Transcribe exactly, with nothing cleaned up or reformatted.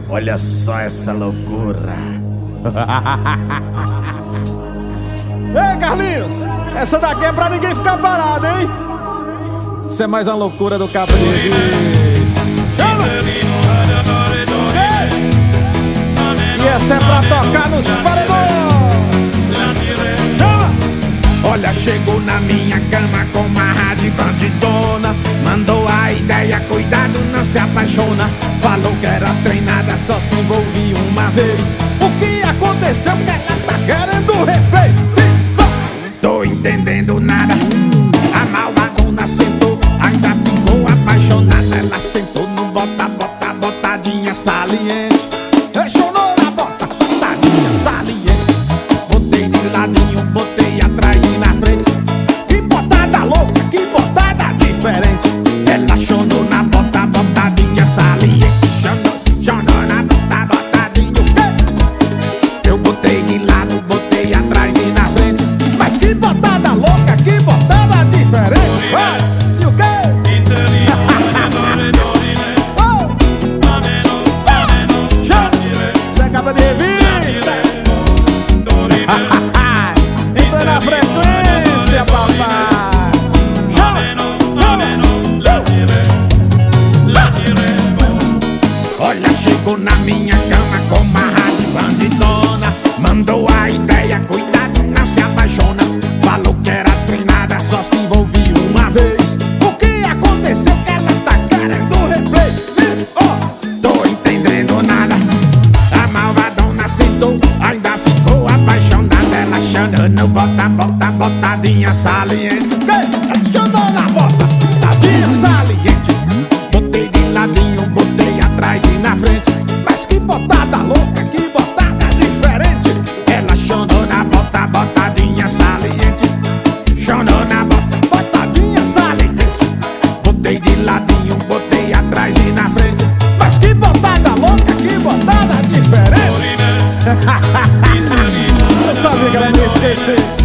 Olha só essa loucura. Ei, Carlinhos, essa daqui é pra ninguém ficar parado, hein? Isso é mais uma loucura do cabo de revista. Chama! Ei! E essa é pra tocar nos paredões. Chama! Olha, chegou na minha cama com uma rádio bandidona. Mandou a ideia, cuidado, não se apaixona. Falou que era treinada, só se envolvia uma vez. O que aconteceu que ela tá querendo replay? Tô entendendo nada. A malvadona sentou, ainda ficou apaixonada. Ela sentou no bota, bota, botadinha saliente. Rechonou na bota, Botadinha saliente. Botei de ladinho, botei atrás e na frente. que botada louca, que botada diferente. Ela chonou na bota, botadinha saliente. Chonou, chonou na bota, botadinha. Eu botei de lado, botei atrás e na frente. Mas que botada louca, que botada diferente. Vai, e o quê? Oh! Chama! Você acaba de revista. Entra na frequência, papai. Chama! Olha, chegou na minha cama com uma rádio bandidona. Mandou a ideia, cuidado, não se apaixona. Falou que era treinada, só se envolvia uma vez. O que aconteceu que ela tá querendo replay? Oh! Tô entendendo nada. A malvadona sentou, ainda ficou apaixonada. Ela chamou no bota, bota, botadinha saliente. Rechonou na bota, Botadinha saliente. Botei de ladinho, botei atrás e na frente. mas que botada louca, que botada diferente. Ela chonou na bota, botadinha saliente. Chonou na bota, Botadinha saliente. botei de ladinho, botei atrás e na frente. Mas que botada louca, que botada diferente. Eu sabia que ela não ia esquecer.